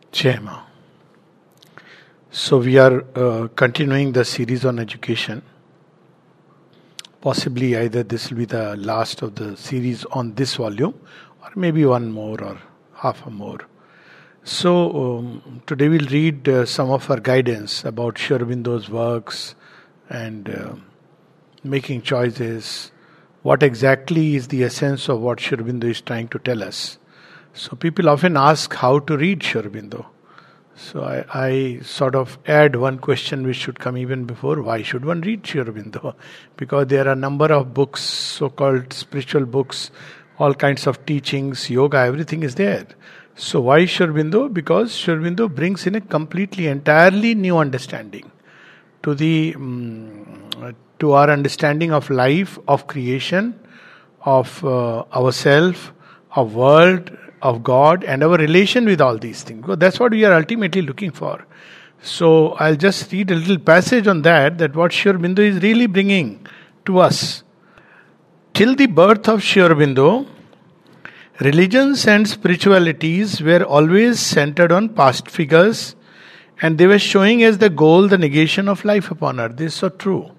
Jai Ma. So we are continuing the series on education. Possibly either this will be the last of the series on this volume, or maybe one more or half a more. So today we'll read some of our guidance about Sri Aurobindo's works and making choices. What exactly is the essence of what Sri Aurobindo is trying to tell us? So people often ask how to read Sri Aurobindo. So I sort of add one question which should come even before: why should one read Sri Aurobindo? Because there are a number of books, so-called spiritual books, all kinds of teachings, yoga, everything is there. So why Sri Aurobindo? Because Sri Aurobindo brings in a completely, entirely new understanding to the to our understanding of life, of creation, of ourself, of world, of God, and our relation with all these things. Because that's what we are ultimately looking for. So I'll just read a little passage on that what Sri Aurobindo is really bringing to us. Till the birth of Sri Aurobindo, religions and spiritualities were always centered on past figures, and they were showing as the goal the negation of life upon earth. This is so true.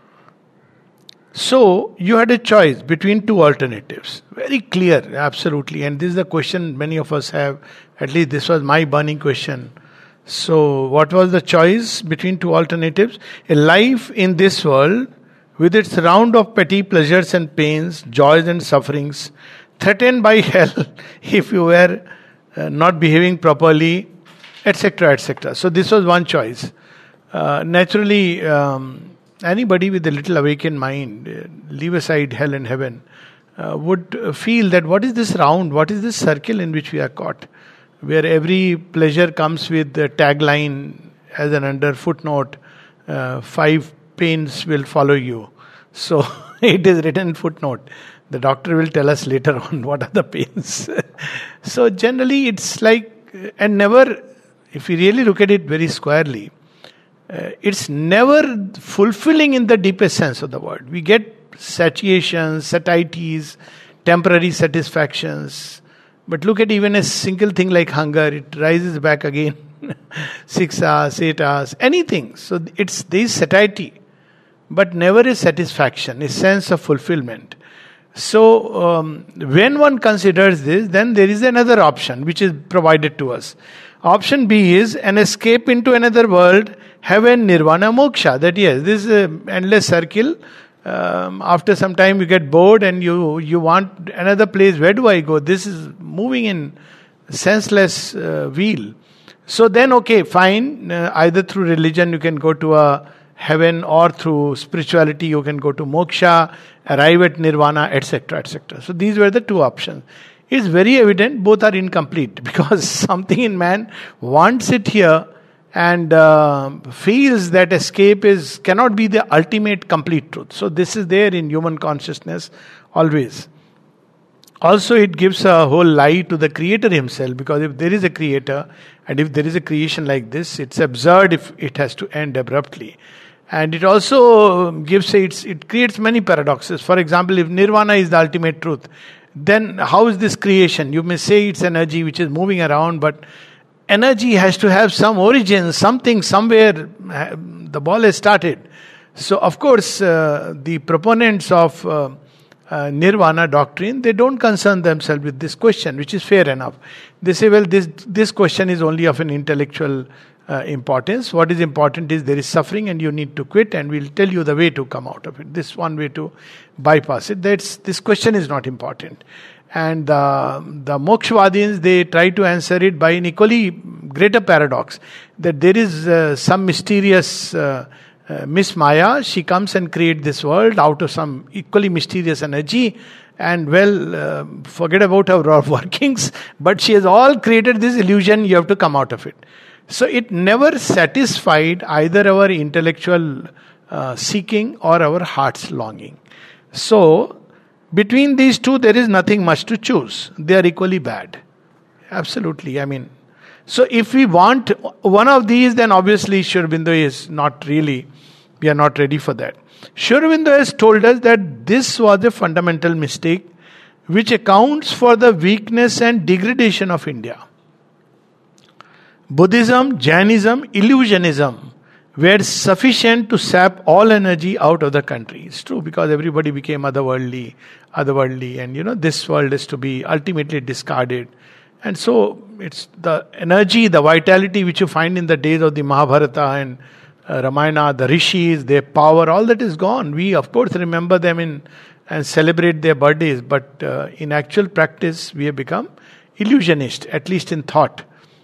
So you had a choice between two alternatives. Very clear, absolutely. And this is the question many of us have. At least this was my burning question. So what was the choice between two alternatives? A life in this world with its round of petty pleasures and pains, joys and sufferings, threatened by hell if you were not behaving properly, etc., etc. So this was one choice. Naturally, anybody with a little awakened mind, leave aside hell and heaven, would feel that what is this round, what is this circle in which we are caught, where every pleasure comes with the tagline as an under footnote, 5 pains will follow you. So it is written in footnote. The doctor will tell us later on what are the pains. So generally it's like, and never, if we really look at it very squarely, it's never fulfilling in the deepest sense of the word. We get satiations, satieties, temporary satisfactions. But look at even a single thing like hunger, it rises back again. 6 hours, 8 hours, anything. So there is satiety, but never a satisfaction, a sense of fulfillment. So when one considers this, then there is another option which is provided to us. Option B is an escape into another world, heaven, nirvana, moksha. That yes, this is an endless circle. After some time you get bored and you want another place. Where do I go? This is moving in senseless wheel. So then okay, fine. Either through religion you can go to a heaven, or through spirituality you can go to moksha, arrive at nirvana, etc., etc. So these were the two options. It's very evident both are incomplete, because something in man wants it here and feels that escape cannot be the ultimate complete truth. So this is there in human consciousness always. Also it gives a whole lie to the creator himself, because if there is a creator and if there is a creation like this, it's absurd if it has to end abruptly. And it also it creates many paradoxes. For example, if nirvana is the ultimate truth, then how is this creation? You may say it's energy which is moving around, but energy has to have some origin, something, somewhere the ball has started. So of course, the proponents of nirvana doctrine, they don't concern themselves with this question, which is fair enough. They say, well, this question is only of an intellectual importance. What is important is there is suffering and you need to quit, and we'll tell you the way to come out of it. This one way to bypass it. This question is not important. And the Mokshvadins, they try to answer it by an equally greater paradox, that there is some mysterious Miss Maya. She comes and creates this world out of some equally mysterious energy, and forget about her workings, but she has all created this illusion, you have to come out of it. So it never satisfied either our intellectual seeking or our heart's longing. So between these two there is nothing much to choose. They are equally bad. Absolutely. So if we want one of these, then obviously Sri Aurobindo is not really, we are not ready for that. Sri Aurobindo has told us that this was a fundamental mistake which accounts for the weakness and degradation of India. Buddhism, Jainism, illusionism were sufficient to sap all energy out of the country. It's true, because everybody became otherworldly, and this world is to be ultimately discarded. And so it's the energy, the vitality which you find in the days of the Mahabharata and Ramayana, the rishis, their power, all that is gone. We of course remember them and celebrate their birthdays, but in actual practice we have become illusionist, at least in thought.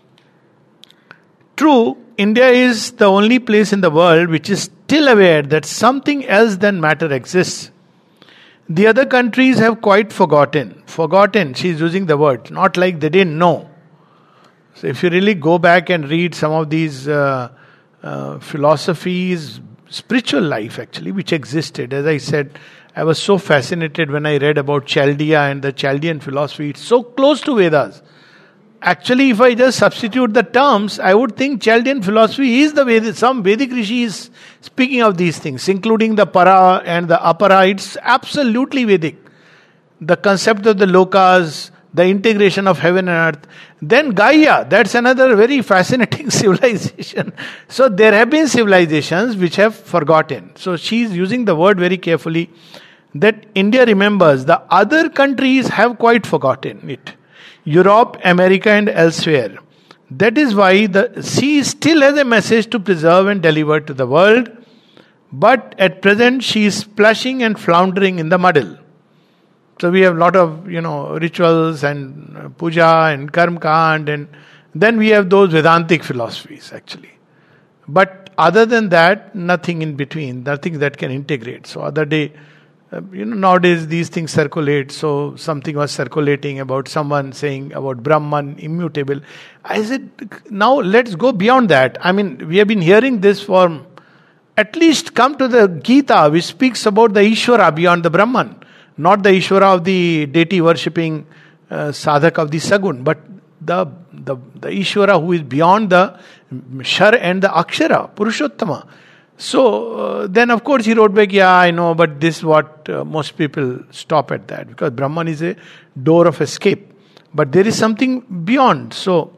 True, India is the only place in the world which is still aware that something else than matter exists. The other countries have quite forgotten, she's using the word, not like they didn't know. So if you really go back and read some of these philosophies, spiritual life actually, which existed, as I said, I was so fascinated when I read about Chaldea and the Chaldean philosophy. It's so close to Vedas. Actually, if I just substitute the terms, I would think Chaldean philosophy is the Vedic. Some Vedic rishi is speaking of these things, including the para and the apara. It's absolutely Vedic. The concept of the lokas, the integration of heaven and earth. Then Gaia, that's another very fascinating civilization. So there have been civilizations which have forgotten. So she's using the word very carefully, that India remembers. The other countries have quite forgotten it. Europe, America and elsewhere. That is why she still has a message to preserve and deliver to the world. But at present she is splashing and floundering in the muddle. So we have a lot of, rituals and puja and karma kand, and then we have those Vedantic philosophies actually. But other than that, nothing in between, nothing that can integrate. So other day, nowadays these things circulate. So something was circulating about someone saying about Brahman, immutable. I said, now let's go beyond that. I mean, we have been hearing this for, at least come to the Gita, which speaks about the Ishvara beyond the Brahman. Not the Ishvara of the deity worshipping sadhak of the Sagun, but the Ishvara who is beyond the Shar and the Akshara, Purushottama. So then of course he wrote back, yeah, I know, but this is what most people stop at that, because Brahman is a door of escape. But there is something beyond. So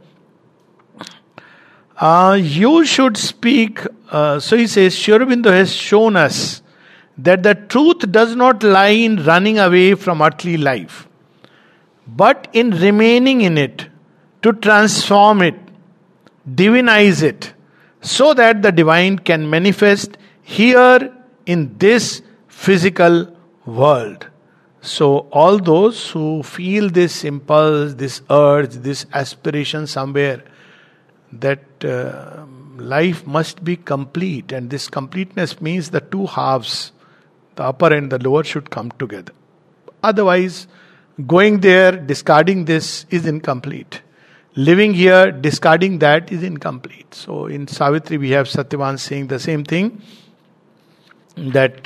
you should speak. So he says, Sri Aurobindo has shown us that the truth does not lie in running away from earthly life, but in remaining in it, to transform it, divinize it, so that the divine can manifest here in this physical world. So all those who feel this impulse, this urge, this aspiration somewhere, that life must be complete, and this completeness means the two halves, the upper and the lower, should come together. Otherwise, going there, discarding this is incomplete. Living here, discarding that is incomplete. So in Savitri we have Satyavan saying the same thing, that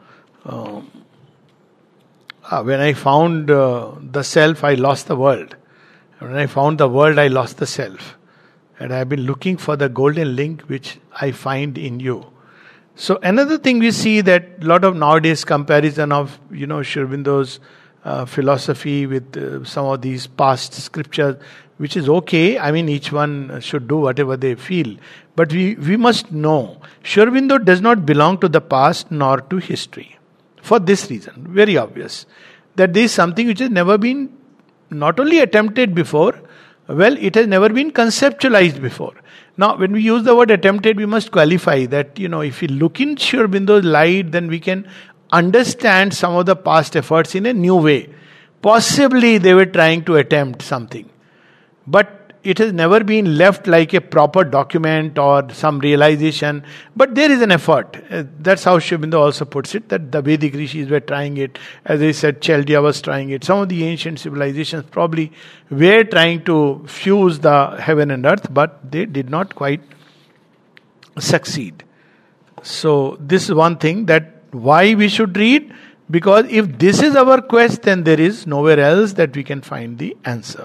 when I found the self, I lost the world. When I found the world, I lost the self. And I have been looking for the golden link which I find in you. So another thing we see, that a lot of nowadays comparison of Sri Aurobindo's philosophy with some of these past scriptures, which is okay. I mean, each one should do whatever they feel. But we must know, Sri Aurobindo does not belong to the past nor to history. For this reason, very obvious, that there is something which has never been not only attempted before, well, it has never been conceptualized before. Now, when we use the word attempted, we must qualify that, if we look in Sri Aurobindo's light, then we can understand some of the past efforts in a new way. Possibly they were trying to attempt something. But it has never been left like a proper document or some realization. But there is an effort. That's how Sri Aurobindo also puts it, that the Vedic rishis were trying it. As I said, Chaldea was trying it. Some of the ancient civilizations probably were trying to fuse the heaven and earth, but they did not quite succeed. So this is one thing, that why we should read, because if this is our quest, then there is nowhere else that we can find the answer.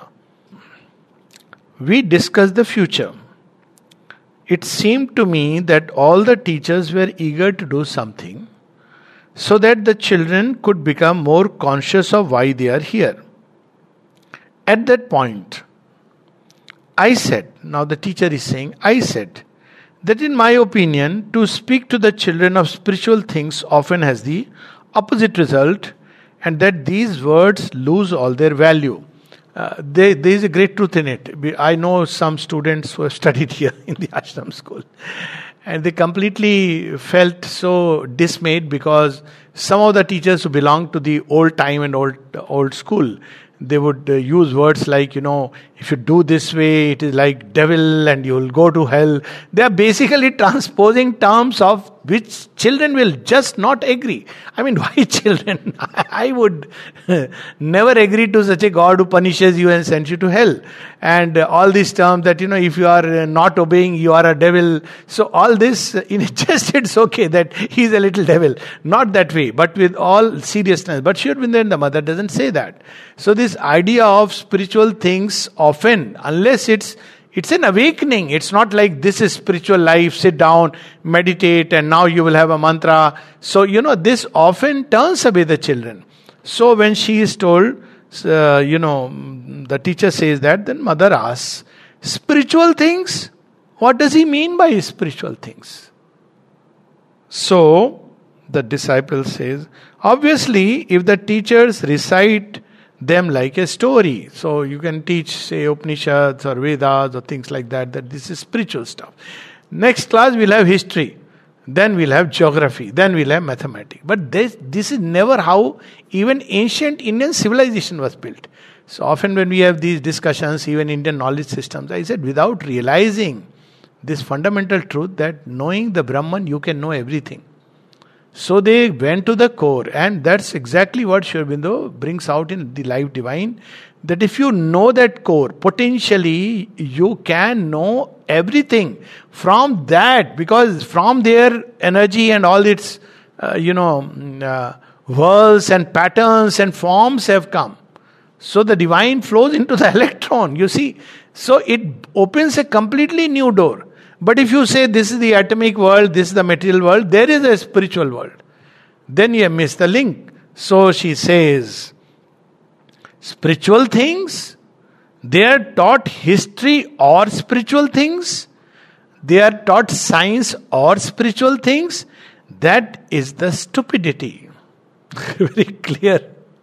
We discussed the future. It seemed to me that all the teachers were eager to do something so that the children could become more conscious of why they are here. At that point, I said, now the teacher is saying, I said, that in my opinion, to speak to the children of spiritual things often has the opposite result, and that these words lose all their value. There is a great truth in it. I know some students who have studied here in the ashram school, and they completely felt so dismayed because some of the teachers who belong to the old time and old school, they would use words like, if you do this way, it is like devil and you will go to hell. They are basically transposing terms of which children will just not agree. I mean, why children? I would never agree to such a God who punishes you and sends you to hell. And all these terms that, if you are not obeying, you are a devil. So all this, it's okay that he is a little devil. Not that way, but with all seriousness. But Sri Aurobindo, the mother, doesn't say that. So this idea of spiritual things often, unless it's an awakening. It's not like this is spiritual life, sit down, meditate, and now you will have a mantra. So, this often turns away the children. So when she is told, the teacher says that, then mother asks, spiritual things? What does he mean by spiritual things? So the disciple says, obviously, if the teachers recite them like a story. So you can teach, say, Upanishads or Vedas or things like that this is spiritual stuff. Next class we'll have history. Then we'll have geography. Then we'll have mathematics. But this is never how even ancient Indian civilization was built. So often when we have these discussions, even Indian knowledge systems, I said, without realizing this fundamental truth that knowing the Brahman, you can know everything. So they went to the core, and that's exactly what Sri Aurobindo brings out in the Life Divine, that if you know that core, potentially you can know everything from that, because from their energy and all its, whirls and patterns and forms have come. So the divine flows into the electron, you see. So it opens a completely new door. But if you say this is the atomic world, this is the material world, there is a spiritual world, then you miss the link. So she says, spiritual things, they are taught history or spiritual things, they are taught science or spiritual things, that is the stupidity. Very clear.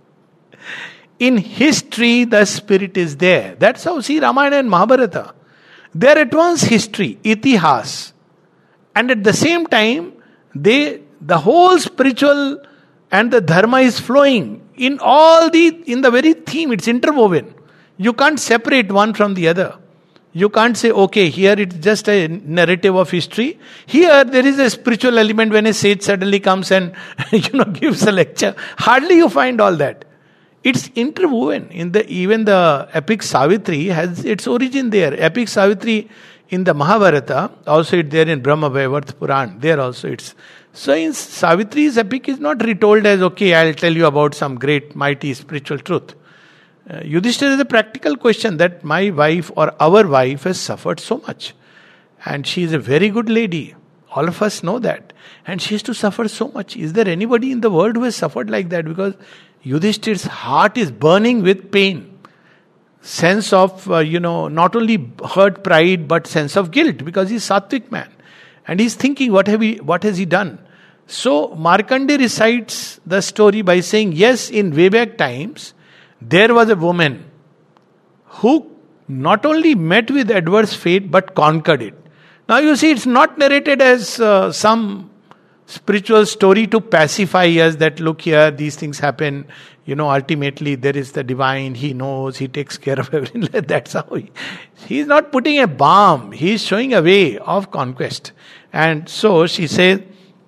In history, the spirit is there. That's how see Ramayana and Mahabharata. They are at once history, itihas, and at the same time, the whole spiritual and the dharma is flowing in the very theme. It's interwoven. You can't separate one from the other. You can't say, okay, here it's just a narrative of history. Here there is a spiritual element when a sage suddenly comes and gives a lecture. Hardly you find all that. It's interwoven. Even the epic Savitri has its origin there. Epic Savitri in the Mahabharata, also it's there in Brahma Vaivarta Puran. There also it's. So in Savitri's epic is not retold as, okay, I'll tell you about some great mighty spiritual truth. Yudhishthira is a practical question that my wife or our wife has suffered so much. And she is a very good lady. All of us know that. And she has to suffer so much. Is there anybody in the world who has suffered like that? Because Yudhishthir's heart is burning with pain. Sense of, not only hurt pride, but sense of guilt, because he's Sattvic man. And he's thinking, what has he done? So Markandeya recites the story by saying, yes, in way back times, there was a woman who not only met with adverse fate, but conquered it. Now you see, it's not narrated as some spiritual story to pacify us that look here, these things happen. Ultimately there is the divine, he knows, he takes care of everything. That's how he's not putting a balm, he's showing a way of conquest. And so she says,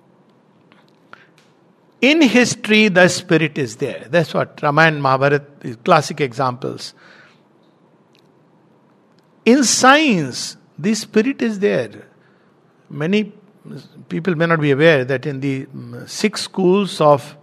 in history the spirit is there. That's what Ramayana, Mahabharata is classic examples. In science, the spirit is there. Many people may not be aware that in the 6 schools of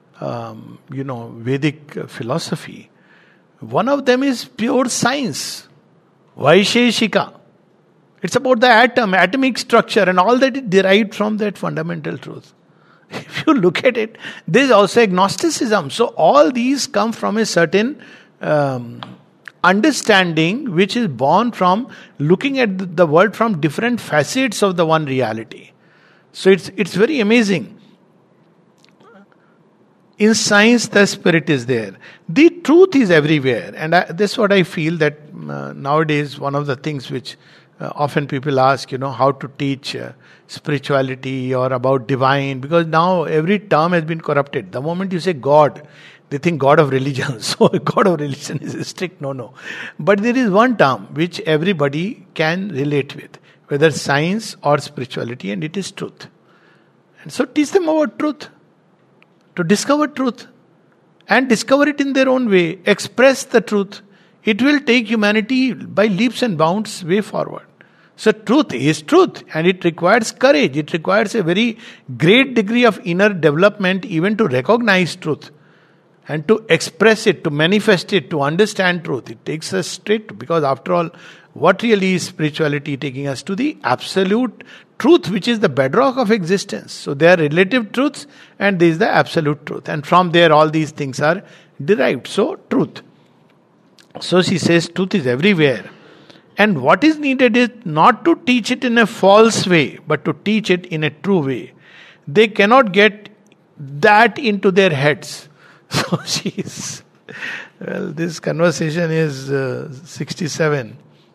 Vedic philosophy, one of them is pure science, Vaisheshika. It's about the atom, atomic structure, and all that is derived from that fundamental truth. If you look at it, there is also agnosticism. So all these come from a certain understanding which is born from looking at the world from different facets of the one reality. So it's very amazing. In science, the spirit is there. The truth is everywhere. And that's what I feel that nowadays, one of the things which often people ask, how to teach spirituality or about divine, because now every term has been corrupted. The moment you say God, they think God of religion. So God of religion is strict. No. But there is one term which everybody can relate with, whether science or spirituality, and it is truth. And so teach them about truth. To discover truth and discover it in their own way, express the truth. It will take humanity by leaps and bounds way forward. So truth is truth, and it requires courage. It requires a very great degree of inner development even to recognize truth and to express it, to manifest it, to understand truth. It takes us straight, because after all, what really is spirituality? Taking us to the absolute truth, which is the bedrock of existence. So there are relative truths and there is the absolute truth. And from there all these things are derived. So truth. So she says truth is everywhere. And what is needed is not to teach it in a false way, but to teach it in a true way. They cannot get that into their heads. So this conversation is 67.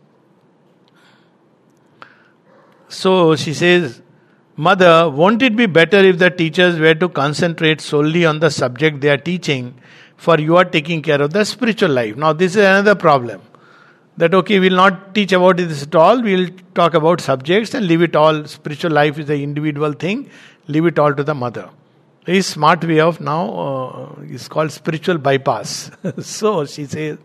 So she says, Mother, won't it be better if the teachers were to concentrate solely on the subject they are teaching, for you are taking care of the spiritual life? Now this is another problem. That we'll not teach about this at all, we'll talk about subjects and leave it all. Spiritual life is an individual thing, leave it all to the mother. Very smart way of now, is called spiritual bypass. So she says,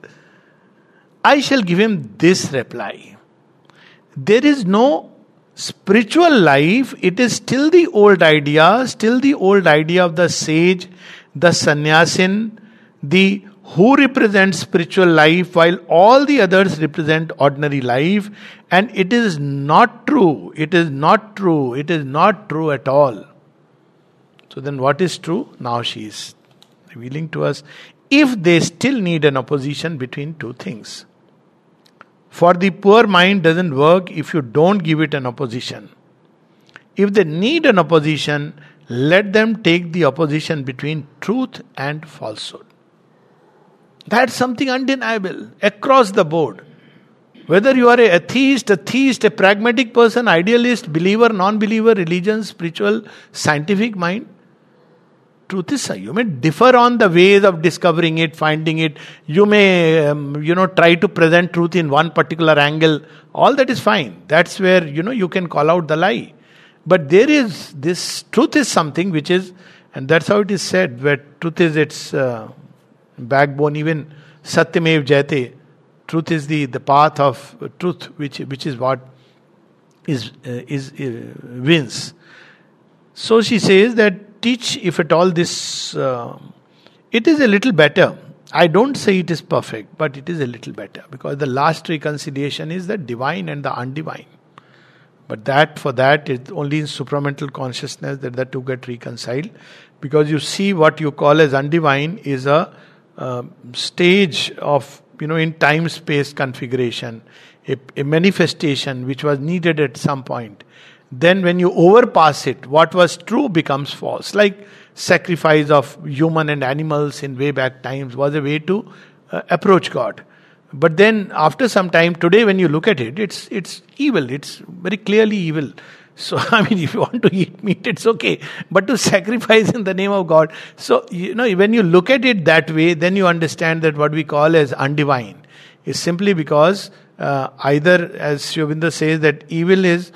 I shall give him this reply. There is no spiritual life, it is still the old idea of the sage, the sannyasin, the who represents spiritual life while all the others represent ordinary life, and it is not true. It is not true at all. So then what is true? Now she is revealing to us, if they still need an opposition between two things. For the poor mind doesn't work if you don't give it an opposition. If they need an opposition, let them take the opposition between truth and falsehood. That's something undeniable across the board. Whether you are a theist, a pragmatic person, idealist, believer, non-believer, religion, spiritual, scientific mind, truth is, you may differ on the ways of discovering it, finding it. You may, try to present truth in one particular angle. All that is fine. That's where, you can call out the lie. But there is, this truth is something which is, and that's how it is said, where truth is its backbone. Even Satyamev Jayate, truth is the path of truth, which is what is wins. So she says that teach, if at all this, it is a little better. I don't say it is perfect, but it is a little better, because the last reconciliation is the divine and the undivine. But for that, it's only in supramental consciousness that the two get reconciled. Because you see, what you call as undivine is a stage of, in time-space configuration, a manifestation which was needed at some point. Then when you overpass it, what was true becomes false. Like sacrifice of human and animals in way back times was a way to approach God. But then after some time, today when you look at it, it's evil. It's very clearly evil. So, if you want to eat meat, it's okay. But to sacrifice in the name of God. So, when you look at it that way, then you understand that what we call as undivine is simply because either, as Sri Aurobindo says, that evil is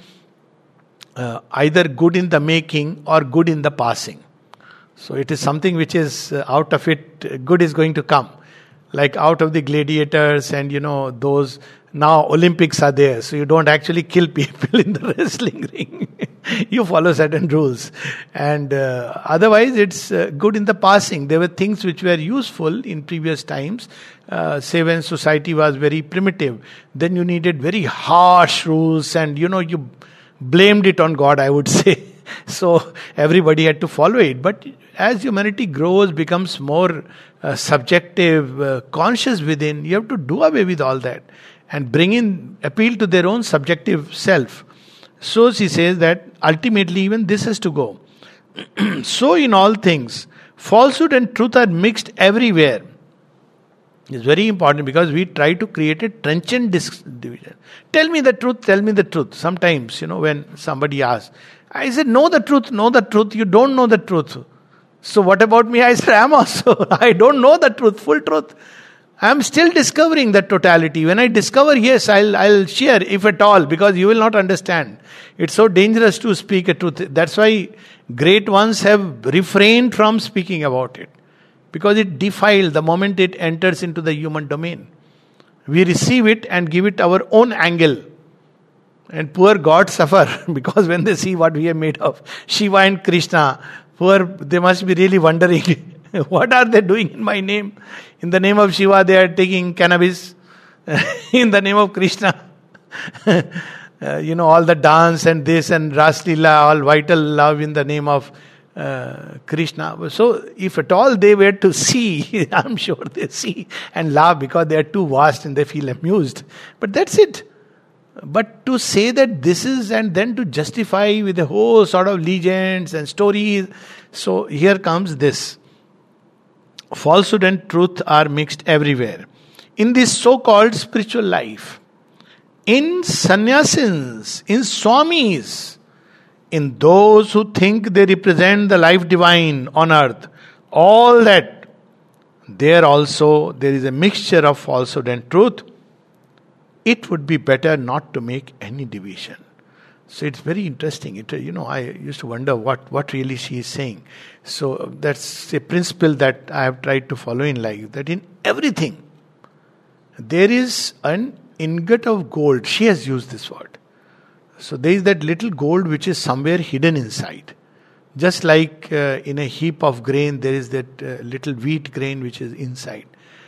either good in the making or good in the passing. So, it is something which is out of it, good is going to come. Like out of the gladiators and those, now Olympics are there, so you don't actually kill people in the wrestling ring. You follow certain rules. And otherwise it's good in the passing. There were things which were useful in previous times. Say when society was very primitive, then you needed very harsh rules and you blamed it on God, I would say. So everybody had to follow it. But as humanity grows, becomes more subjective, conscious within, you have to do away with all that and appeal to their own subjective self. So she says that ultimately even this has to go. So in all things, falsehood and truth are mixed everywhere. It's very important because we try to create a trenchant division. Tell me the truth, tell me the truth. Sometimes, when somebody asks, I said, know the truth, you don't know the truth. So what about me? I said, I'm also, I don't know the truth, full truth. I'm still discovering the totality. When I discover, yes, I'll share, if at all, because you will not understand. It's so dangerous to speak a truth. That's why great ones have refrained from speaking about it. Because it defiled the moment it enters into the human domain. We receive it and give it our own angle. And poor gods suffer because when they see what we are made of, Shiva and Krishna, they must be really wondering, what are they doing in my name? In the name of Shiva, they are taking cannabis. In the name of Krishna, all the dance and this and Raslila, all vital love in the name of Krishna. So if at all they were to see, I'm sure they see and laugh because they are too vast and they feel amused. But that's it. But to say that this is, and then to justify with a whole sort of legends and stories. So here comes this. Falsehood and truth are mixed everywhere. In this so-called spiritual life, in sannyasins, in swamis, in those who think they represent the life divine on earth, all that, there is a mixture of falsehood and truth. It would be better not to make any division. So it's very interesting. I used to wonder what really she is saying. So that's a principle that I have tried to follow in life, that in everything, there is an ingot of gold. She has used this word. So there is that little gold which is somewhere hidden inside. Just like in a heap of grain, there is that little wheat grain which is inside.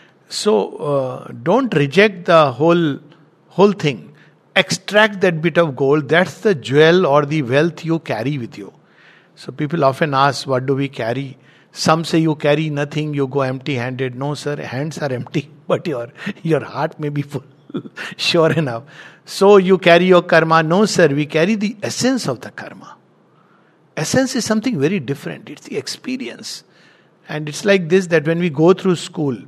So don't reject the whole thing. Extract that bit of gold. That's the jewel or the wealth you carry with you. So people often ask, what do we carry? Some say you carry nothing, you go empty-handed. No, sir, hands are empty, but your heart may be full. Sure enough. So you carry your karma. No, sir, we carry the essence of the karma. Essence is something very different. It's the experience. And it's like this, that when we go through school,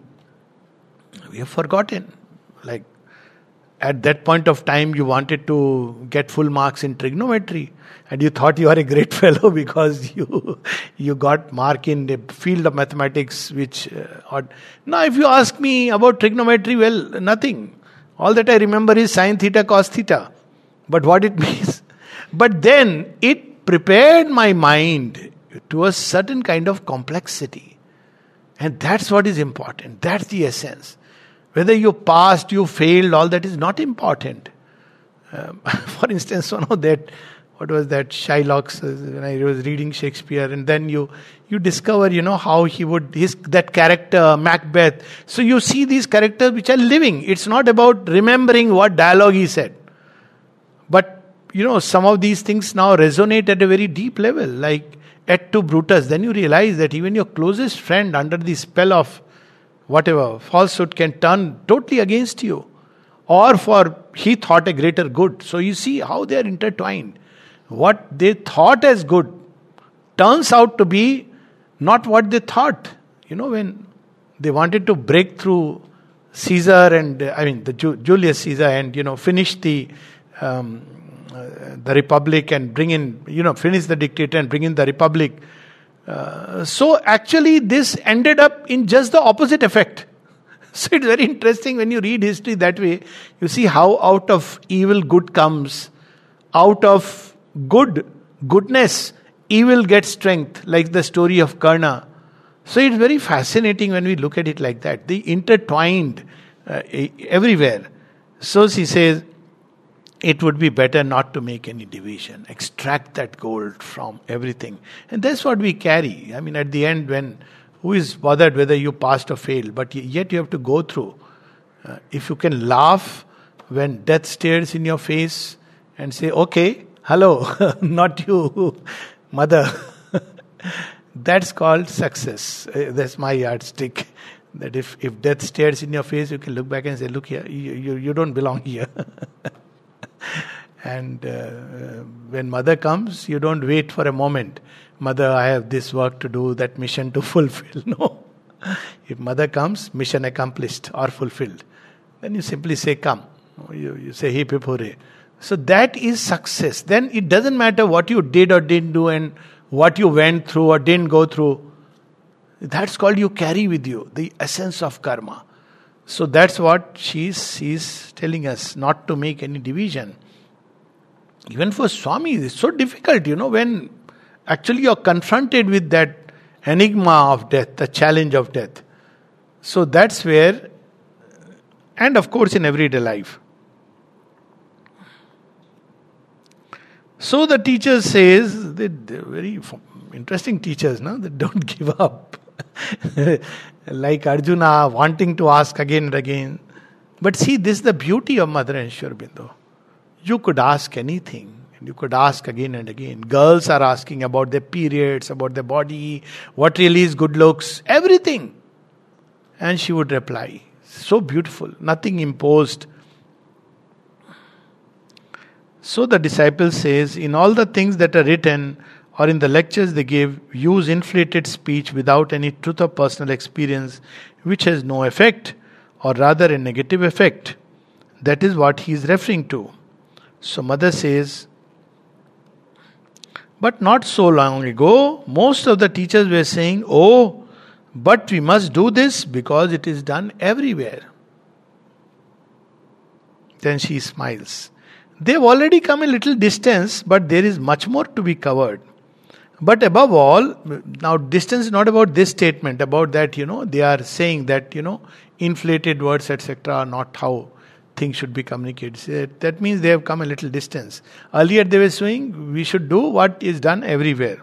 we have forgotten. Like, at that point of time, you wanted to get full marks in trigonometry. And you thought you are a great fellow because you got mark in the field of mathematics, which... Now, if you ask me about trigonometry, well, nothing. All that I remember is sine theta, cos theta. But what it means... But then, it prepared my mind to a certain kind of complexity. And that's what is important. That's the essence. Whether you passed, you failed, all that is not important. For instance, what was that Shylock's, when I was reading Shakespeare, and then you discover, how he would, that character, Macbeth. So you see these characters which are living. It's not about remembering what dialogue he said. But, some of these things now resonate at a very deep level, like et tu Brutus. Then you realize that even your closest friend, under the spell of whatever, falsehood, can turn totally against you. Or he thought a greater good. So you see how they are intertwined. What they thought as good turns out to be not what they thought. When they wanted to break through Caesar and, Julius Caesar and, finish the republic and bring in, finish the dictator and bring in the republic. So actually this ended up in just the opposite effect. So it's very interesting when you read history that way. You see how out of evil good comes. Out of goodness, evil gets strength, like the story of Karna. So it's very fascinating when we look at it like that. They intertwined everywhere. So she says, it would be better not to make any division. Extract that gold from everything. And that's what we carry. At the end, who is bothered whether you passed or failed? But yet you have to go through. If you can laugh when death stares in your face and say, okay, hello, not you. mother. That's called success. That's my yardstick. That if death stares in your face, you can look back and say, look here, you don't belong here. And when mother comes, you don't wait for a moment. Mother, I have this work to do, that mission to fulfill. No. If mother comes, mission accomplished or fulfilled. Then you simply say, come. You say, hip hip hooray. So that is success. Then it doesn't matter what you did or didn't do and what you went through or didn't go through. That's called you carry with you the essence of karma. So that's what she's telling us, not to make any division. Even for Swami, it's so difficult, when actually you're confronted with that enigma of death, the challenge of death. So that's where, and of course in everyday life. So the teacher says, they're very interesting teachers, no? They don't give up. Like Arjuna wanting to ask again and again. But see, this is the beauty of Mother and Sri Aurobindo. You could ask anything. And you could ask again and again. Girls are asking about their periods, about their body, what really is good looks, everything. And she would reply. So beautiful. Nothing imposed. So the disciple says, in all the things that are written or in the lectures they give, use inflated speech without any truth or personal experience, which has no effect, or rather a negative effect. That is what he is referring to. So Mother says, but not so long ago, most of the teachers were saying, oh, but we must do this because it is done everywhere. Then she smiles. They've already come a little distance, but there is much more to be covered. But above all, now distance is not about this statement, about that, they are saying that, inflated words, etc. are not how things should be communicated. That means they have come a little distance. Earlier they were saying we should do what is done everywhere.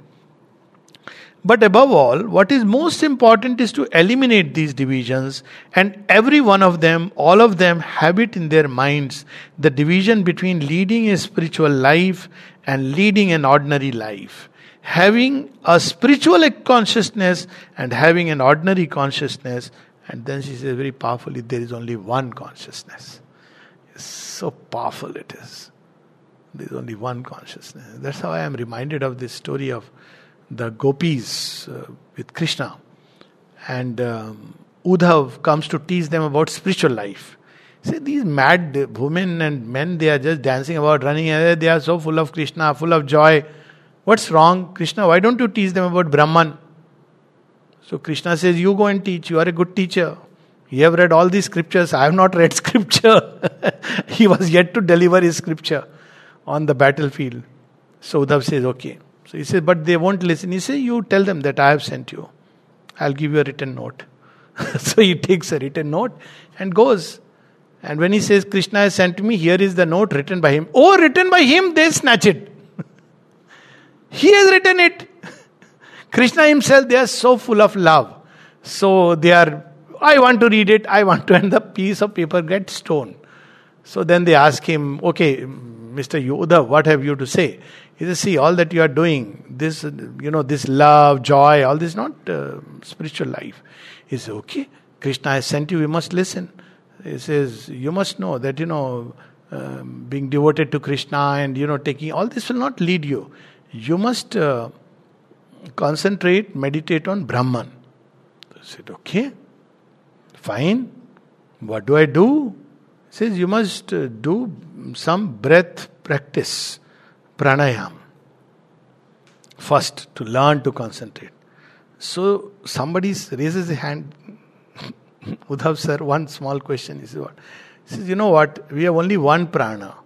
But above all, what is most important is to eliminate these divisions, and every one of them, all of them have it in their minds, the division between leading a spiritual life and leading an ordinary life. Having a spiritual consciousness and having an ordinary consciousness. And then she says very powerfully, there is only one consciousness. So powerful it is. There is only one consciousness. That's how I am reminded of this story of the gopis with Krishna. And Uddhav comes to teach them about spiritual life. See, these mad women and men, they are just dancing about, running away. They are so full of Krishna, full of joy. What's wrong? Krishna, why don't you teach them about Brahman? So Krishna says, you go and teach. You are a good teacher. You have read all these scriptures. I have not read scripture. He was yet to deliver his scripture on the battlefield. So Uddhav says, okay. So he says, but they won't listen. He says, you tell them that I have sent you. I'll give you a written note. So he takes a written note and goes. And when he says, Krishna has sent me, here is the note written by him. Oh, written by him, they snatch it. He has written it. Krishna himself, they are so full of love. So they are, I want to read it, and the piece of paper gets stone. So then they ask him, okay, Mr. Uddhav, what have you to say? He says, see, all that you are doing, this, this love, joy, all this is not spiritual life. He says, okay, Krishna has sent you, you must listen. He says, you must know that, being devoted to Krishna and, taking, all this will not lead you. You must concentrate, meditate on Brahman. I said, okay, fine. What do I do? He says, you must do some breath practice, pranayam, first to learn to concentrate. So somebody raises a hand. Uddhav sir, one small question. He says, what? He says, you know what? We have only one prana.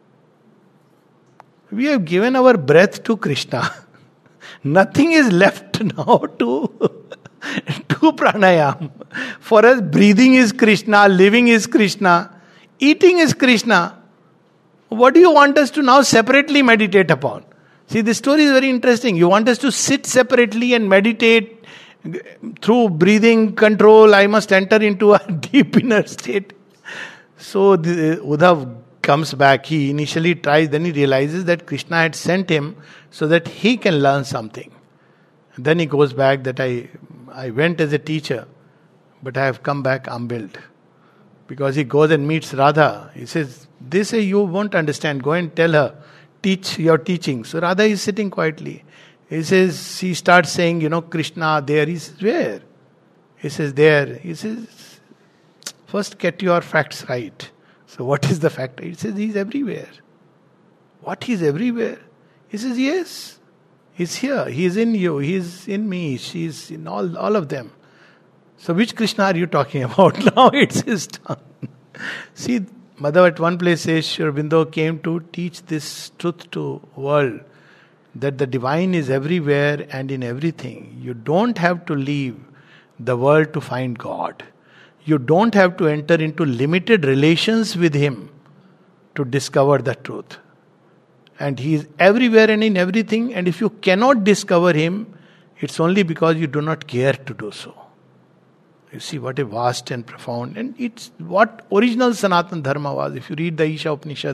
We have given our breath to Krishna. Nothing is left now to pranayam. For us, breathing is Krishna, living is Krishna, eating is Krishna. What do you want us to now separately meditate upon? See, this story is very interesting. You want us to sit separately and meditate through breathing control. I must enter into a deep inner state. So Uddhav comes back, he initially tries, then he realizes that Krishna had sent him so that he can learn something. And then he goes back that I went as a teacher, but I have come back humbled. Because he goes and meets Radha. He says, this you won't understand. Go and tell her. Teach your teaching. So Radha is sitting quietly. He says, she starts saying, Krishna there. He says, where? He says, there. He says, first get your facts right. So what is the fact? He says, he's everywhere. What, he's everywhere? He says, yes. He's here. He's in you. He's in me. She's in all of them. So which Krishna are you talking about? Now it's his turn. See, Madhav at one place says, Sri Aurobindo came to teach this truth to world, that the divine is everywhere and in everything. You don't have to leave the world to find God. You don't have to enter into limited relations with Him to discover the truth. And He is everywhere and in everything, and if you cannot discover Him, it's only because you do not care to do so. You see what a vast and profound, and it's what original Sanatana Dharma was. If you read the Isha Upanishad.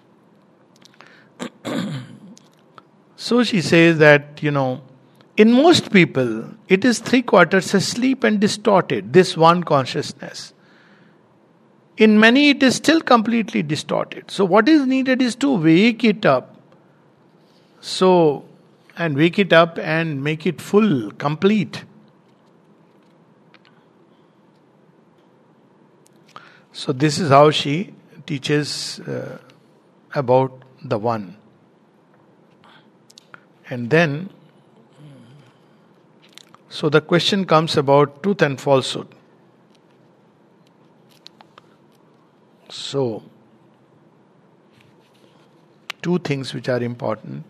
So she says that, in most people, it is 3/4 asleep and distorted, this one consciousness. In many, it is still completely distorted. So what is needed is to wake it up. And wake it up and make it full, complete. So this is how she teaches about the one. And then, so the question comes about truth and falsehood. So, two things which are important.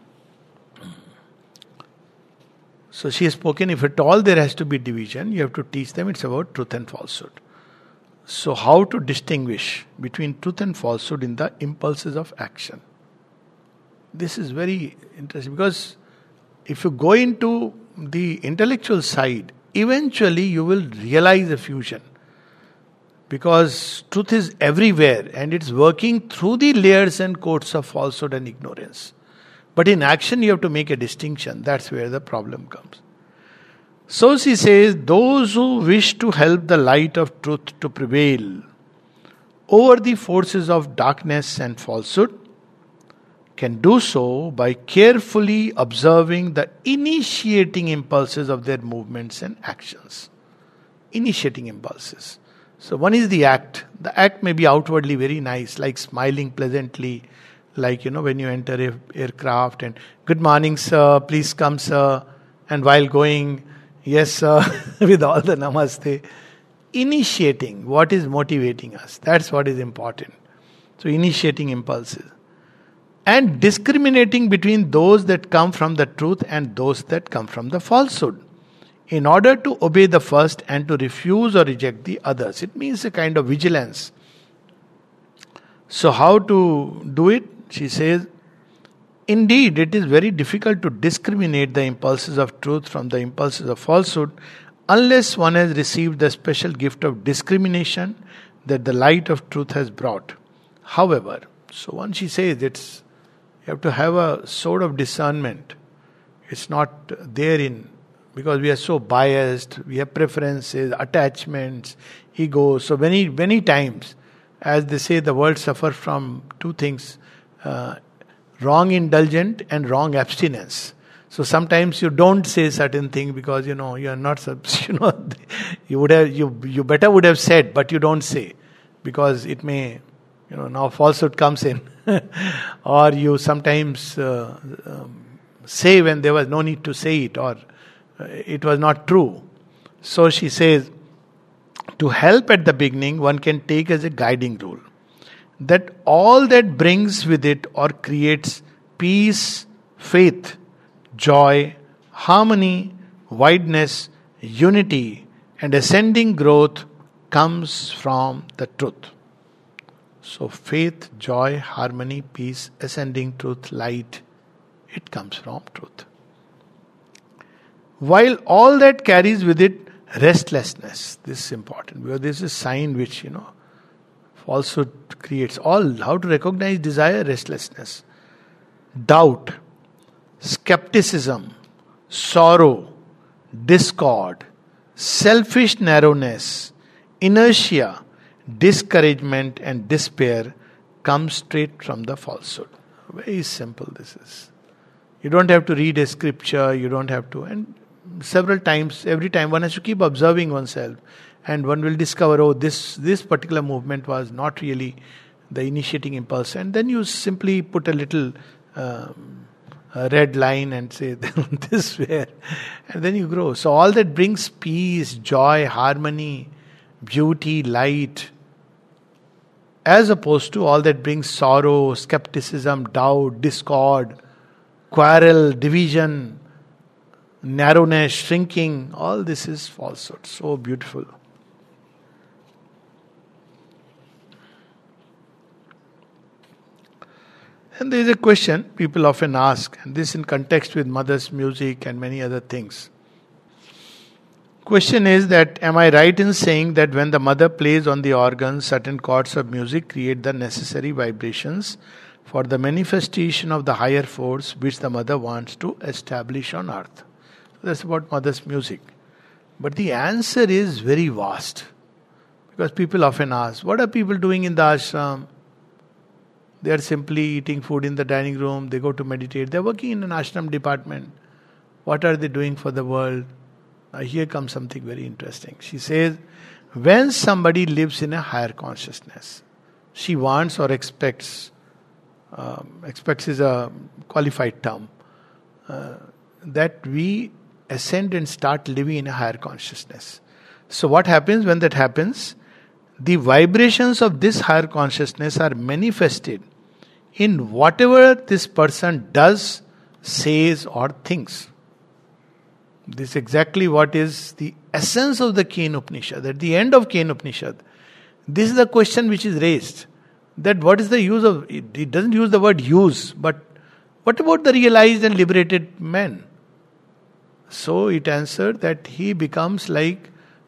So she has spoken, if at all there has to be division, you have to teach them it's about truth and falsehood. So how to distinguish between truth and falsehood in the impulses of action? This is very interesting, because if you go into the intellectual side, eventually you will realize a fusion. Because truth is everywhere and it's working through the layers and coats of falsehood and ignorance. But in action you have to make a distinction. That's where the problem comes. So she says, those who wish to help the light of truth to prevail over the forces of darkness and falsehood can do so by carefully observing the initiating impulses of their movements and actions. Initiating impulses. So one is the act. The act may be outwardly very nice, like smiling pleasantly, like when you enter an aircraft and good morning sir, please come sir, and while going, yes sir, with all the namaste. Initiating, what is motivating us, that's what is important. So initiating impulses. And discriminating between those that come from the truth and those that come from the falsehood, in order to obey the first and to refuse or reject the others. It means a kind of vigilance. So how to do it? She says, indeed, it is very difficult to discriminate the impulses of truth from the impulses of falsehood unless one has received the special gift of discrimination that the light of truth has brought. However, so once she says you have to have a sort of discernment. It's not there because we are so biased, we have preferences, attachments, ego. So many times, as they say, the world suffers from two things, wrong indulgent and wrong abstinence. So sometimes you don't say certain thing because you are not you better would have said, but you don't say because it may now falsehood comes in. Or you sometimes say when there was no need to say it, or it was not true. So she says, to help at the beginning, one can take as a guiding rule that all that brings with it or creates peace, faith, joy, harmony, wideness, unity, and ascending growth comes from the truth. So faith, joy, harmony, peace, ascending truth, light, it comes from truth. While all that carries with it restlessness. This is important because this is a sign which, Falsehood creates all. How to recognize desire? Restlessness, doubt, skepticism, sorrow, discord, selfish narrowness, inertia, discouragement, and despair come straight from the falsehood. Very simple this is. You don't have to read a scripture, you don't have to. And several times, every time, one has to keep observing oneself. And one will discover, oh, this particular movement was not really the initiating impulse. And then you simply put a little red line and say, this way. And then you grow. So all that brings peace, joy, harmony, beauty, light, as opposed to all that brings sorrow, skepticism, doubt, discord, quarrel, division, narrowness, shrinking, all this is falsehood. So beautiful. And there is a question people often ask, and this in context with mother's music and many other things. Question is that, am I right in saying that when the mother plays on the organ, certain chords of music create the necessary vibrations for the manifestation of the higher force which the mother wants to establish on earth? That's about mother's music. But the answer is very vast. Because people often ask, what are people doing in the ashram? They are simply eating food in the dining room, they go to meditate, they are working in an ashram department. What are they doing for the world? Now here comes something very interesting. She says, when somebody lives in a higher consciousness, she wants or expects is a qualified term, that we ascend and start living in a higher consciousness. So what happens when that happens? The vibrations of this higher consciousness are manifested in whatever this person does, says, or thinks. This is exactly what is the essence of the Kena Upanishad. At the end of Kena Upanishad, this is the question which is raised. That what is the use of it? It doesn't use the word use, but what about the realized and liberated man? So it answered that he becomes a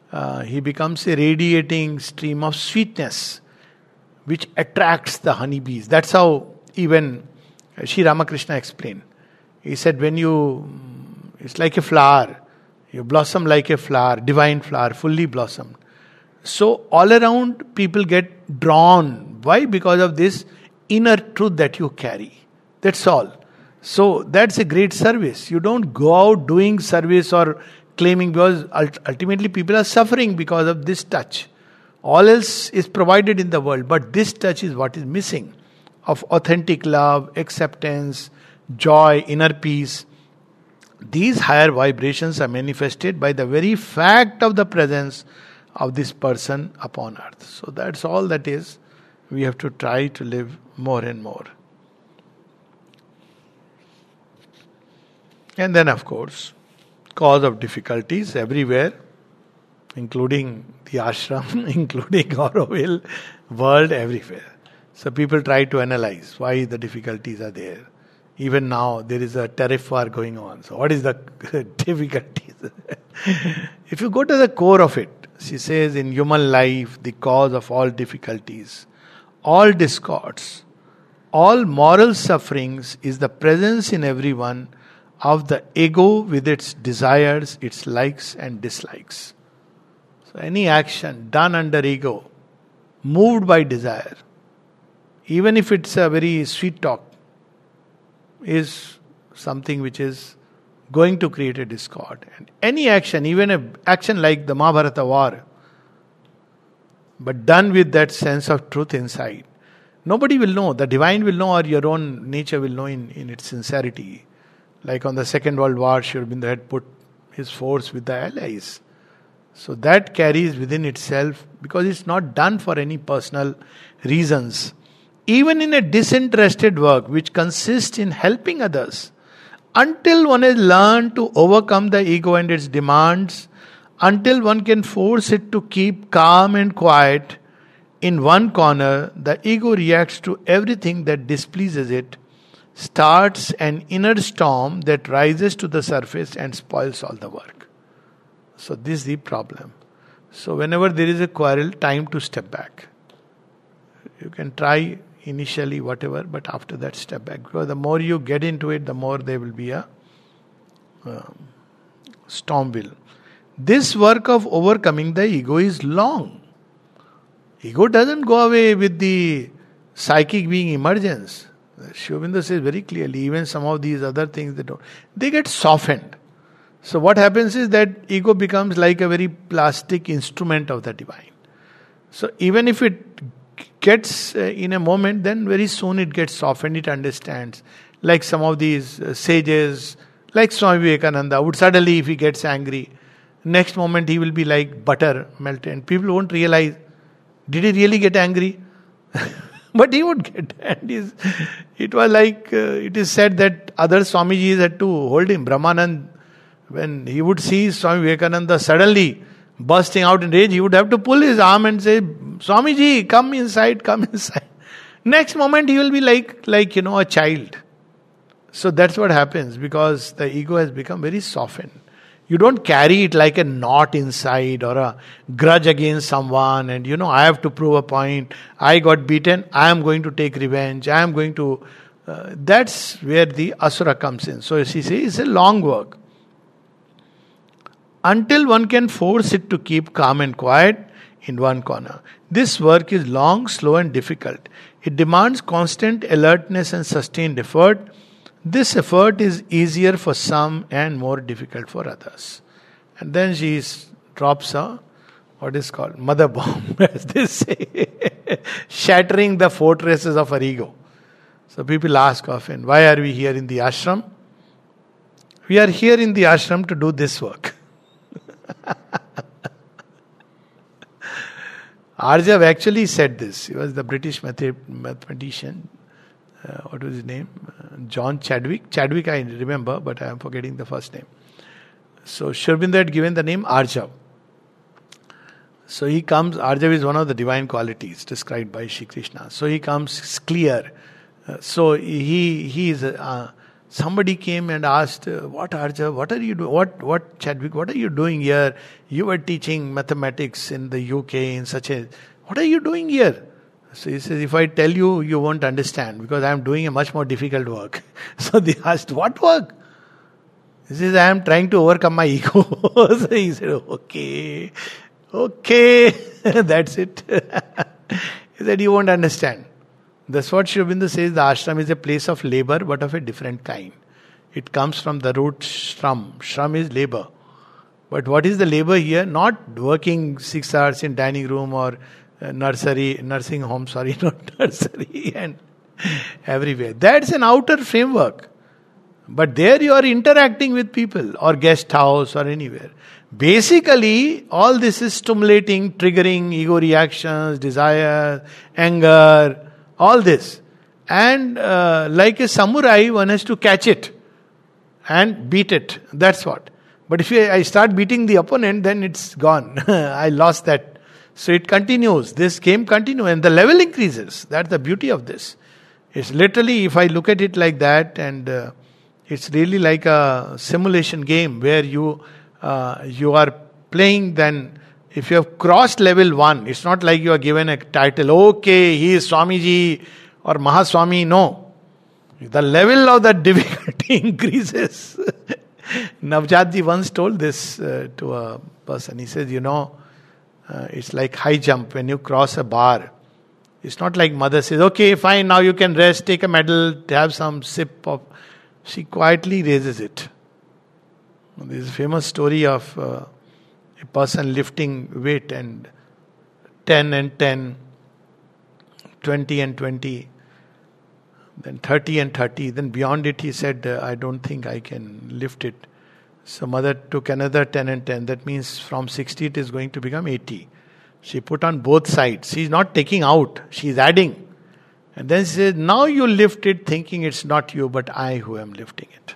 radiating stream of sweetness which attracts the honeybees. That's how even Sri Ramakrishna explained. He said, it's like a flower. You blossom like a flower, divine flower, fully blossomed. So all around people get drawn. Why? Because of this inner truth that you carry. That's all. So that's a great service. You don't go out doing service or claiming, because ultimately people are suffering because of this touch. All else is provided in the world, but this touch is what is missing, of authentic love, acceptance, joy, inner peace. These higher vibrations are manifested by the very fact of the presence of this person upon earth. So that's all that is. We have to try to live more and more. And then, of course, cause of difficulties everywhere, including the ashram, including Auroville, world, everywhere. So people try to analyze why the difficulties are there. Even now, there is a tariff war going on. So what is the difficulties? If you go to the core of it, she says, in human life, the cause of all difficulties, all discords, all moral sufferings is the presence in everyone of the ego with its desires, its likes and dislikes. So any action done under ego, moved by desire, even if it's a very sweet talk, is something which is going to create a discord. And any action, even an action like the Mahabharata war, but done with that sense of truth inside, nobody will know. The divine will know, or your own nature will know in its sincerity. Like on the Second World War, Sri Aurobindo had put his force with the Allies. So that carries within itself, because it's not done for any personal reasons. Even in a disinterested work which consists in helping others, until one has learned to overcome the ego and its demands, until one can force it to keep calm and quiet in one corner, the ego reacts to everything that displeases it, starts an inner storm that rises to the surface and spoils all the work. So this is the problem. So whenever there is a quarrel, time to step back. You can try initially whatever, but after that step back. Because the more you get into it, the more there will be a storm will. This work of overcoming the ego is long. Ego doesn't go away with the psychic being emergence. Sri Aurobindo says very clearly, even some of these other things, they get softened. So what happens is that ego becomes like a very plastic instrument of the divine. So even if it gets in a moment, then very soon it gets softened, it understands. Like some of these sages, like Swami Vivekananda, would suddenly, if he gets angry, next moment he will be like butter melted. And people won't realize, did he really get angry? But he would get. And it was like, it is said that other Swamijis had to hold him. Brahmanand, when he would see Swami Vivekananda suddenly bursting out in rage, he would have to pull his arm and say, Swamiji, come inside, come inside. Next moment he will be like a child. So that's what happens, because the ego has become very softened. You don't carry it like a knot inside or a grudge against someone and I have to prove a point. I got beaten, I am going to take revenge. I am going to... that's where the asura comes in. So as he says, it's a long work. Until one can force it to keep calm and quiet in one corner. This work is long, slow and difficult. It demands constant alertness and sustained effort. This effort is easier for some and more difficult for others. And then she drops a, what is called, mother bomb, as they say, shattering the fortresses of her ego. So people ask often, why are we here in the ashram? We are here in the ashram to do this work. Arjav actually said this. He was the British mathematician. What was his name? John Chadwick. Chadwick I remember, but I am forgetting the first name. So Sri Aurobindo had given the name Arjav. So he comes, Arjav is one of the divine qualities described by Shri Krishna. So he comes clear. So he is... somebody came and asked, what Arjav, what are you doing? What Chadwick, what are you doing here? You were teaching mathematics in the UK in such a... What are you doing here? So he says, if I tell you, you won't understand because I am doing a much more difficult work. So they asked, what work? He says, I am trying to overcome my ego. So he said, okay, that's it. He said, you won't understand. That's what Sri Aurobindo says, the ashram is a place of labor but of a different kind. It comes from the root shram. Shram is labor. But what is the labor here? Not working 6 hours in dining room or nursing home, not nursery and everywhere. That's an outer framework. But there you are interacting with people or guest house or anywhere. Basically, all this is stimulating, triggering ego reactions, desire, anger, all this. And like a samurai, one has to catch it and beat it. That's what. But if I start beating the opponent, then it's gone. I lost that. So it continues. This game continues and the level increases. That's the beauty of this. It's literally, if I look at it like that, and it's really like a simulation game where you are playing. Then if you have crossed level 1, it's not like you are given a title, okay, he is Swamiji or Mahaswami. No. The level of the difficulty increases. Navjatji once told this to a person. He says, it's like high jump when you cross a bar. It's not like mother says, okay, fine, now you can rest, take a medal, have some sip of... She quietly raises it. There is a famous story of a person lifting weight and 10 and 10, 20 and 20, then 30 and 30. Then beyond it he said, I don't think I can lift it. So mother took another 10 and 10. That means from 60 it is going to become 80. She put on both sides. She is not taking out. She is adding. And then she says, now you lift it thinking it's not you but I who am lifting it.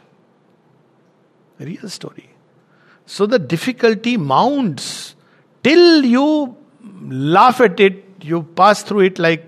A real story. So the difficulty mounts till you laugh at it, you pass through it like,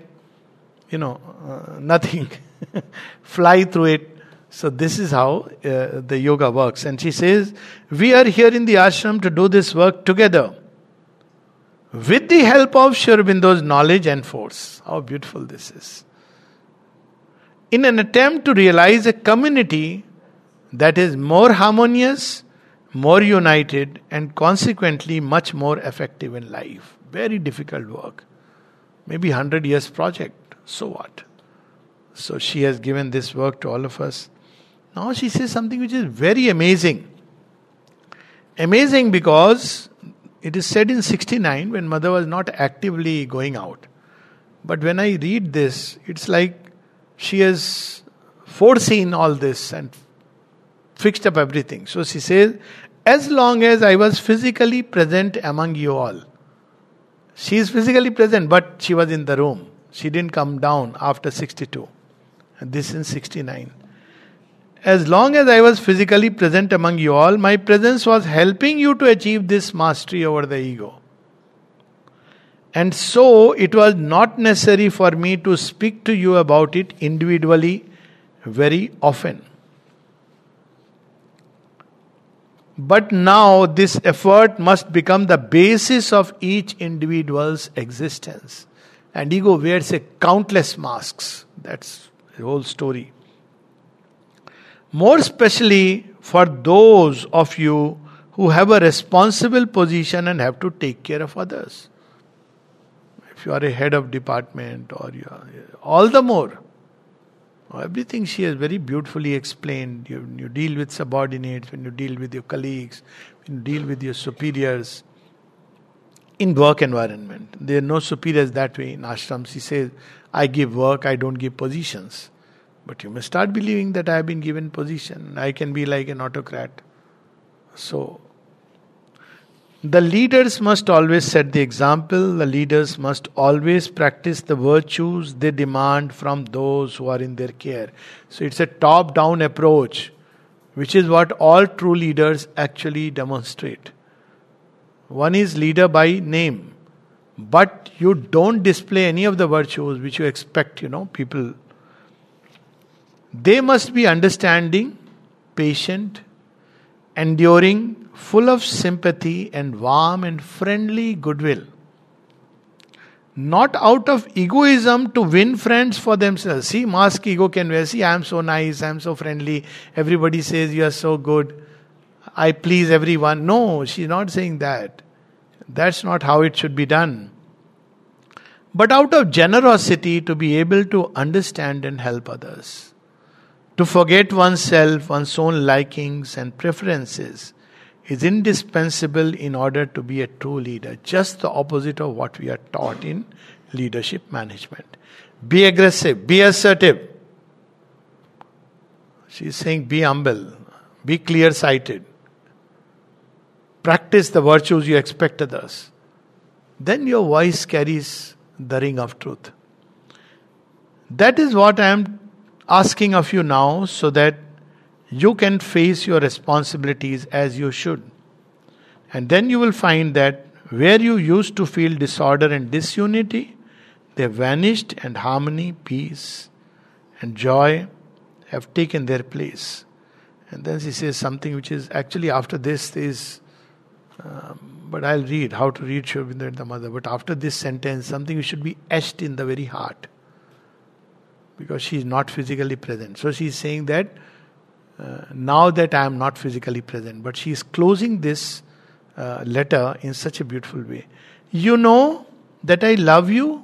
nothing. Fly through it. So this is how the yoga works. And she says, we are here in the ashram to do this work together. with the help of Sri Aurobindo's knowledge and force. How beautiful this is. In an attempt to realize a community that is more harmonious, more united, and consequently much more effective in life. Very difficult work. Maybe 100 years project. So what? So she has given this work to all of us. Now she says something which is very amazing. Amazing because it is said in 69 when mother was not actively going out. But when I read this, it's like she has foreseen all this and fixed up everything. So she says, as long as I was physically present among you all. She is physically present, but she was in the room. She didn't come down after 62. And this in 69. As long as I was physically present among you all, my presence was helping you to achieve this mastery over the ego. And so it was not necessary for me to speak to you about it individually very often. But now this effort must become the basis of each individual's existence. And ego wears a countless masks. That's the whole story. More especially for those of you who have a responsible position and have to take care of others. If you are a head of department or you are, all the more. Everything she has very beautifully explained. You deal with subordinates, when you deal with your colleagues, when you deal with your superiors. In work environment, there are no superiors that way. In ashrams, she says, I give work, I don't give positions. But you must start believing that I have been given position. I can be like an autocrat. So, the leaders must always set the example. The leaders must always practice the virtues they demand from those who are in their care. So it's a top-down approach, which is what all true leaders actually demonstrate. One is leader by name, but you don't display any of the virtues which you expect, people. They must be understanding, patient, enduring, full of sympathy and warm and friendly goodwill. Not out of egoism to win friends for themselves. See, mask ego can wear. See, I am so nice, I am so friendly. Everybody says you are so good. I please everyone. No, she's not saying that. That's not how it should be done. But out of generosity to be able to understand and help others. To forget oneself, one's own likings and preferences is indispensable in order to be a true leader. Just the opposite of what we are taught in leadership management. Be aggressive, be assertive. She is saying be humble, be clear-sighted. Practice the virtues you expect others. Then your voice carries the ring of truth. That is what I am asking of you now, so that you can face your responsibilities as you should. And then you will find that where you used to feel disorder and disunity, they have vanished, and harmony, peace, and joy have taken their place. And then she says something which is actually after this is, but I'll read how to read Sri Aurobindo and the mother. But after this sentence, something which should be etched in the very heart, because she is not physically present. So she is saying that now that I am not physically present, but she is closing this letter in such a beautiful way. You know that I love you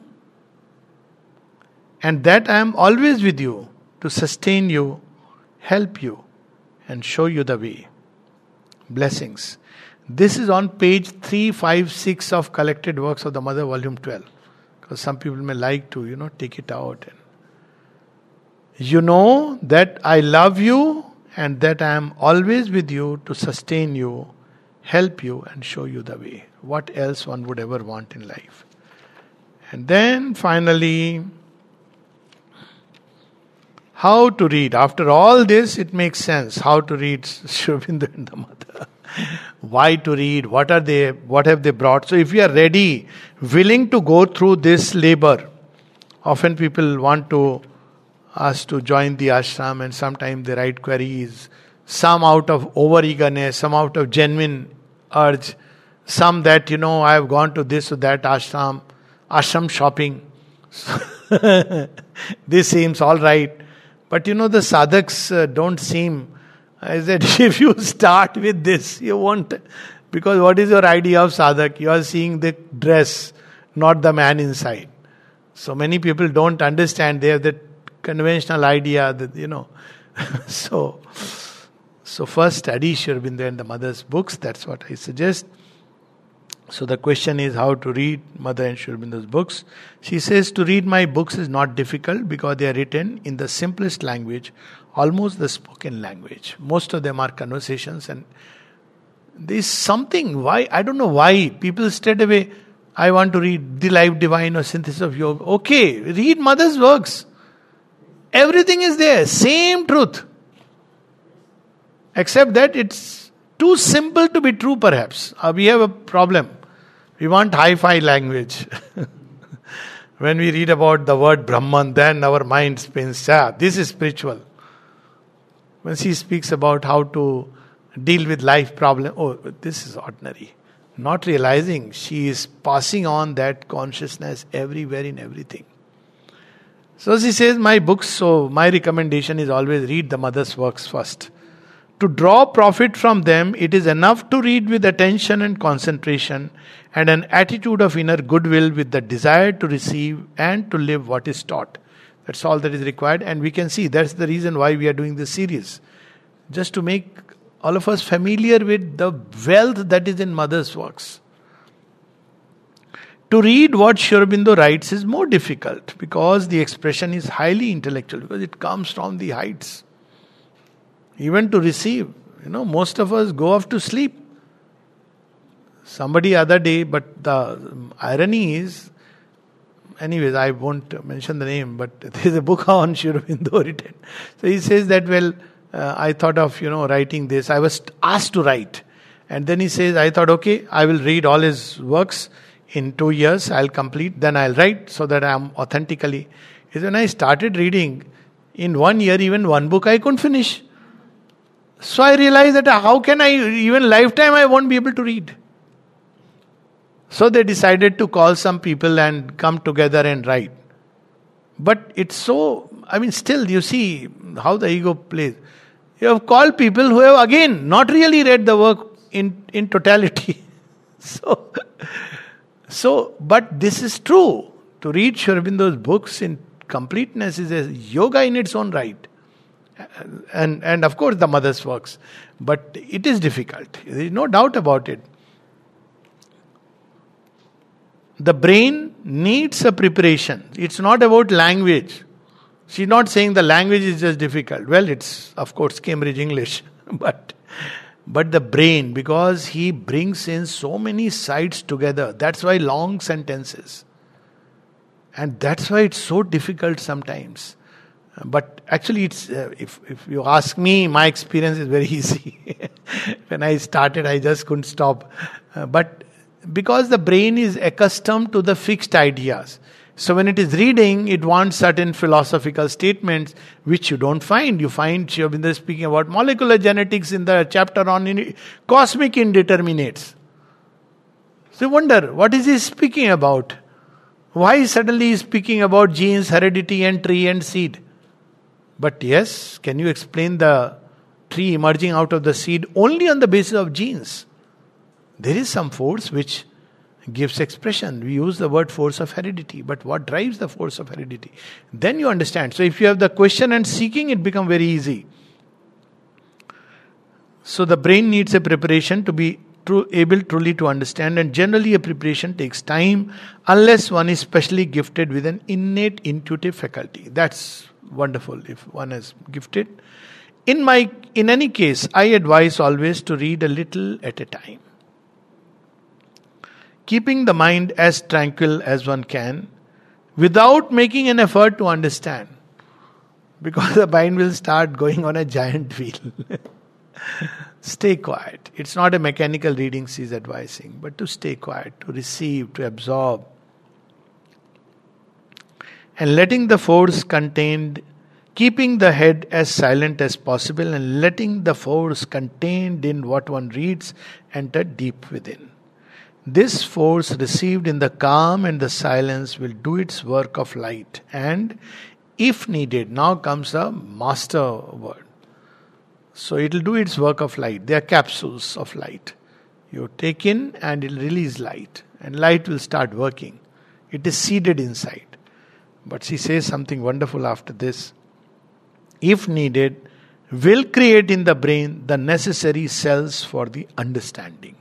and that I am always with you to sustain you, help you, and show you the way. Blessings. This is on page 356 of Collected Works of the Mother, volume 12. Because some people may like to, take it out. You know that I love you and that I am always with you to sustain you, help you, and show you the way. What else one would ever want in life? And then finally, how to read. After all this, it makes sense how to read Sri Aurobindo and the Mother. Why to read? What have they brought? So if we are ready, willing to go through this labor, often people want to us to join the ashram, and sometimes they write queries, some out of over-eagerness, some out of genuine urge. Some that, I have gone to this or that ashram shopping. This seems all right. But the sadhaks don't seem. I said, if you start with this, you won't. Because what is your idea of sadhak? You are seeing the dress, not the man inside. So many people don't understand. They have that conventional idea that, so first study Sri Aurobindo and the mother's books. That's what I suggest. So the question is how to read Mother and Sri Aurobindo's books. She says to read my books is not difficult because they are written in the simplest language, almost the spoken language. Most of them are conversations, and there is something, why, I don't know why, people straight away, I want to read The Life Divine or Synthesis of Yoga. Okay, read Mother's works. Everything is there, same truth. Except that it's too simple to be true perhaps. We have a problem. We want hi-fi language. When we read about the word Brahman, then our mind spins, this is spiritual. When she speaks about how to deal with life problem, this is ordinary. Not realizing she is passing on that consciousness everywhere in everything. So she says, my books, so my recommendation is always read the mother's works first. To draw profit from them, it is enough to read with attention and concentration and an attitude of inner goodwill with the desire to receive and to live what is taught. That's all that is required, and we can see that's the reason why we are doing this series. Just to make all of us familiar with the wealth that is in Mother's works. To read what Sri Aurobindo writes is more difficult because the expression is highly intellectual, because it comes from the heights. Even to receive, most of us go off to sleep. Somebody other day, but the irony is, anyways, I won't mention the name, but there is a book on Sri Aurobindo written. So he says that, I thought of, writing this. I was asked to write. And then he says, I thought, okay, I will read all his works. In 2 years, I'll complete. Then I'll write so that I'm authentically. When I started reading, in 1 year, even one book I couldn't finish. So I realized that how can I, even lifetime I won't be able to read. So they decided to call some people and come together and write. But it's so, still you see how the ego plays. You have called people who have again not really read the work in totality. But this is true. To read Sri Aurobindo's books in completeness is a yoga in its own right. And of course the mother's works. But it is difficult. There is no doubt about it. The brain needs a preparation. It's not about language. She's not saying the language is just difficult. Well, it's of course Cambridge English. But the brain, because he brings in so many sides together. That's why long sentences. And that's why it's so difficult sometimes. But actually, it's if you ask me, my experience is very easy. When I started, I just couldn't stop. But because the brain is accustomed to the fixed ideas. So when it is reading, it wants certain philosophical statements which you don't find. You find Sri Aurobindo speaking about molecular genetics in the chapter on cosmic indeterminates. So you wonder, what is he speaking about? Why suddenly he is speaking about genes, heredity and tree and seed? But yes, can you explain the tree emerging out of the seed only on the basis of genes? There is some force which gives expression. We use the word force of heredity. But what drives the force of heredity? Then you understand. So if you have the question and seeking, it becomes very easy. So the brain needs a preparation to be able truly to understand, and generally a preparation takes time unless one is specially gifted with an innate intuitive faculty. That's wonderful if one is gifted. In any case, I advise always to read a little at a time. Keeping the mind as tranquil as one can without making an effort to understand. Because the mind will start going on a giant wheel. Stay quiet. It's not a mechanical reading she's advising, but to stay quiet, to receive, to absorb. And letting the force contained, keeping the head as silent as possible and letting the force contained in what one reads enter deep within. This force received in the calm and the silence will do its work of light, and if needed, now comes a master word. So it will do its work of light. They are capsules of light. You take in and it will release light, and light will start working. It is seeded inside. But she says something wonderful after this. If needed, will create in the brain the necessary cells for the understanding.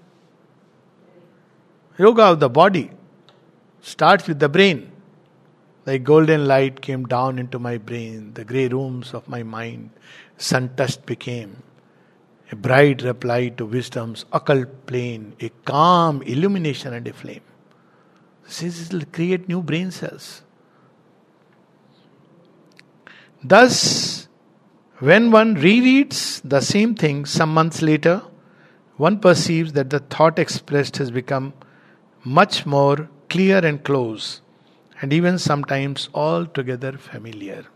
Yoga of the body starts with the brain. Like golden light came down into my brain, the grey rooms of my mind, sun-touched became a bright reply to wisdom's occult plane, a calm illumination and a flame. This will create new brain cells. Thus, when one rereads the same thing some months later, one perceives that the thought expressed has become much more clear and close, and even sometimes altogether familiar.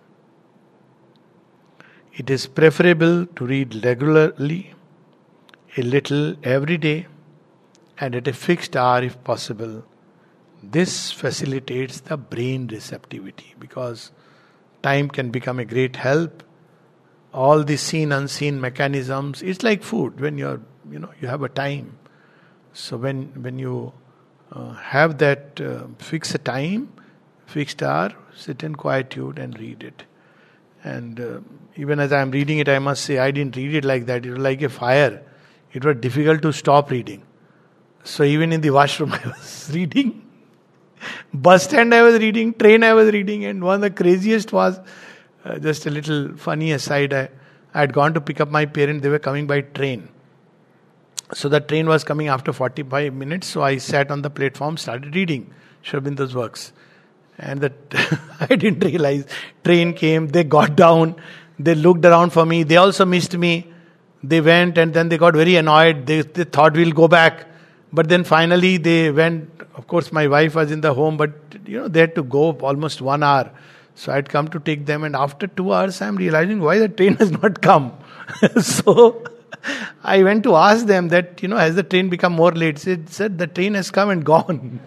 It is preferable to read regularly, a little every day, and at a fixed hour if possible. This facilitates the brain receptivity, because time can become a great help. All the seen unseen mechanisms, it's like food. When you have a time. So when you have that fixed time, fixed hour, sit in quietude and read it. And even as I am reading it, I must say I didn't read it like that. It was like a fire. It was difficult to stop reading. So even in the washroom I was reading. Bus stand I was reading, train I was reading, and one of the craziest was, just a little funny aside, I had gone to pick up my parents, they were coming by train. So the train was coming after 45 minutes, so I sat on the platform, started reading Sri Aurobindo's works. And that I didn't realize, train came, they got down, they looked around for me, they also missed me. They went and then they got very annoyed, they thought we'll go back. But then finally they went. Of course, my wife was in the home, but they had to go almost 1 hour. So I'd come to take them, and after 2 hours, I'm realizing why the train has not come. So I went to ask them that, has the train become more late? They said the train has come and gone.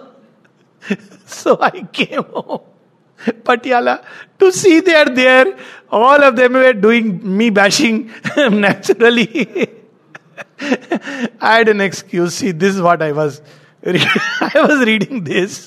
So I came home, Patiala, to see they are there. All of them were doing me bashing naturally. I had an excuse. See, this is what I was reading this.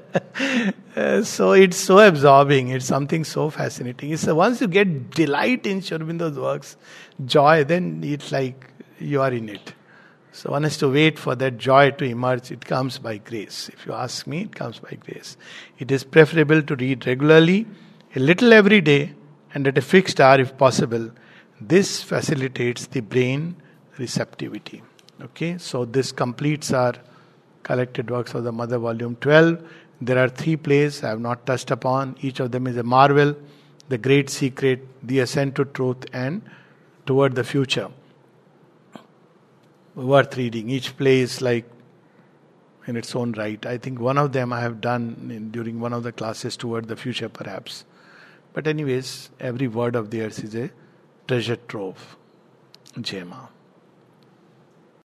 So it's so absorbing. It's something so fascinating. It's once you get delight in Sri Aurobindo's works, joy, then it's like you are in it. So one has to wait for that joy to emerge. It comes by grace. If you ask me, it comes by grace. It is preferable to read regularly, a little every day, and at a fixed hour if possible. This facilitates the brain receptivity. Okay, so this completes our collected works of the Mother, Volume 12. There are 3 plays I have not touched upon. Each of them is a marvel. The Great Secret, The Ascent to Truth, and Toward the Future. Worth reading. Each play is like in its own right. I think one of them I have done during one of the classes, Toward the Future perhaps. But anyways, every word of theirs is a treasure trove. Jai Ma.